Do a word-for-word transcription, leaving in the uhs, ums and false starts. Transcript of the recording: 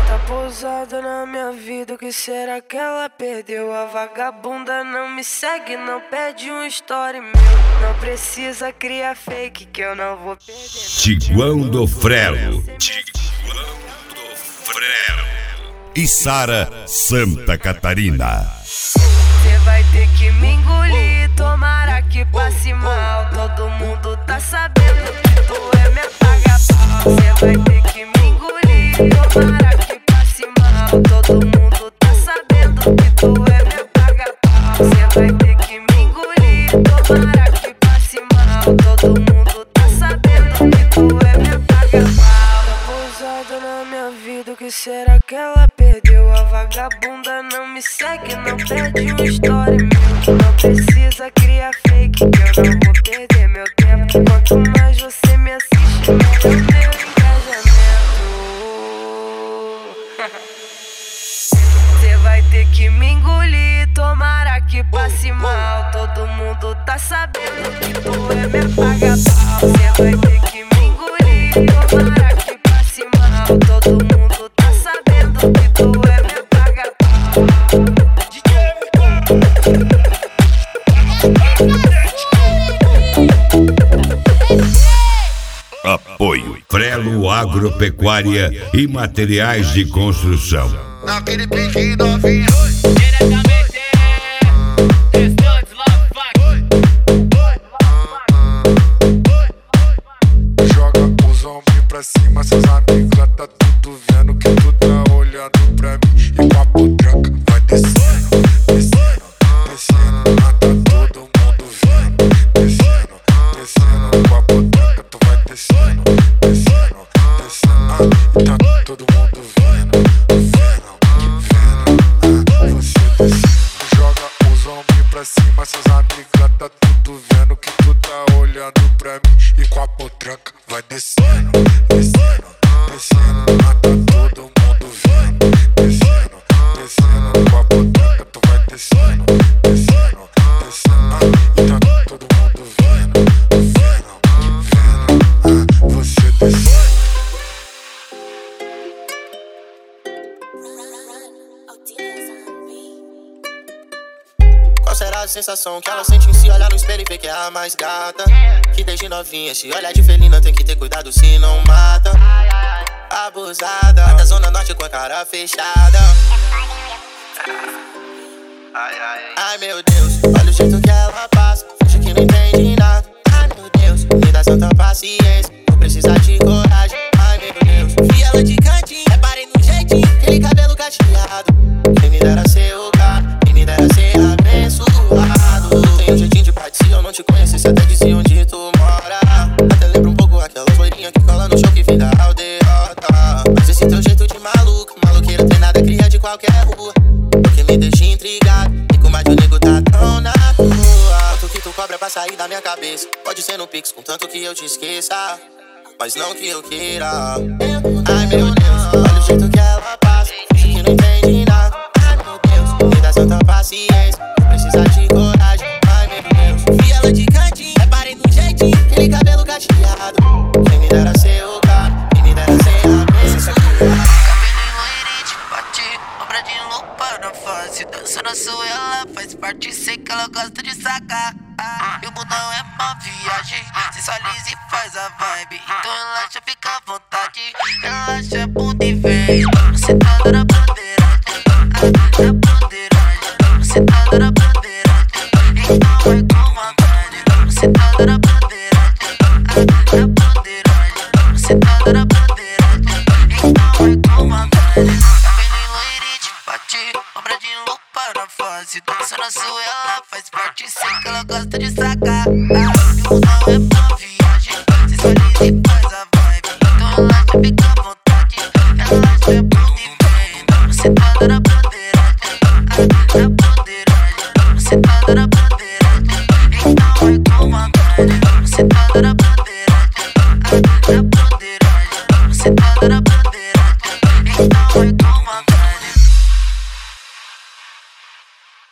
Tá pousada na minha vida, o que será que ela perdeu? A vagabunda não me segue, não pede um story meu. Não precisa criar fake que eu não vou perder. Tiguão do Frelo, Tiguão do Frelo e Sara Santa Catarina. Cê vai ter que me engolir, tomara que passe mal. Todo mundo tá sabendo que tu é minha paga-pau. Cê vai ter que me engolir, tomara que passe mal. Todo mundo tá sabendo que tu é minha paga-pau. Cê vai ter que me engolir, tomara que passe mal. Todo mundo tá sabendo que tu é minha paga-pau. Tá pousada na minha vida, o que será que ela perdeu? A vagabunda não me segue, não pede um story meu. Não precisa criar fake que eu não vou perder meu tempo. Quanto mais você me assiste, mais é o meu engajamento. Cê vai ter que me engolir, tomara que passe mal. Todo mundo tá sabendo que tu é minha paga-pau. Cê vai ter que me engolir, tomara que passe mal. Todo mundo tá sabendo que tu é minha paga-pau. Apoio Frelo Agropecuária e Materiais de Construção. Naquele pique novinho, Diretamente Restantes joga os ombros pra cima, seus amigos lá tá tudo vendo que tu tá olhando pra mim. E com a potranca vai descendo, descendo, descendo. Lá tá todo mundo vendo, descendo, descendo. Com a potranca tu vai descendo, descendo, descendo. Ah, tá todo mundo vendo, vendo, vendo. Ah, você descendo. Joga os ombros pra cima, seus amigos lá tá tudo vendo que tu tá olhando pra mim. E com a potranca vai descendo, descendo, descendo. Lá tá todo mundo vendo, descendo, descendo. Com a potranca tu vai descendo, descendo, descendo. Ah, e tá todo mundo vendo, vendo, vendo. Ah, você descendo. Qual será a sensação que ela sente em se olhar no espelho e ver que é a mais gata? Que desde novinha se olha de felina, tem que ter cuidado se não mata. Abusada, da zona norte com a cara fechada. Ai meu Deus, olha o jeito que ela passa, finge que não entende nada. Ai meu Deus, me dá santa paciência, vou precisar de coragem. Ai meu Deus, vi ela de cantinho, reparei no jeitinho, aquele cabelo cacheado. Quem me dera ser o cara, quem me dera ser abençoado. Tem um jeitinho de pai, se eu não te conhecesse até dizia onde tu mora. Até lembra um pouco aquela loirinha que cola no show que vem da aldeota. Mas esse teu jeito de maluco, maluqueiro tem nada cria de qualquer rua. Porque me deixa intrigado, e com mais de um nego tá tão na rua. Quanto que tu cobra pra sair da minha cabeça? Pode ser no Pix, contanto que eu te esqueça, mas não que eu queira. Ai meu Deus, olha o jeito que ela passa, finge que não entende nada. Ai meu Deus, me dá santa paciência, vou precisar de coragem. Ai meu Deus, vi ela de cantinho, reparei no jeitinho, aquele cabelo cacheado. Quem me dera ser o cara, quem me dera ser a abençoado. Obra de lupa na face, dança na sua, ela faz parte, sei que ela gosta de sacar. E o mundão é uma viagem, sensualiza e faz a vibe. Então relaxa, fica à vontade, relaxa a bunda e vem. Você tá na bandeiragem, na bandeiragem. Você tá na bandeiragem, então vai com vontade. Você tá na bandeiragem, na bandeiragem. Você tá na bandeiragem, então vai com vontade. Obra de lupa na face, dança na sua, ela faz parte, sei que ela gosta de sacar.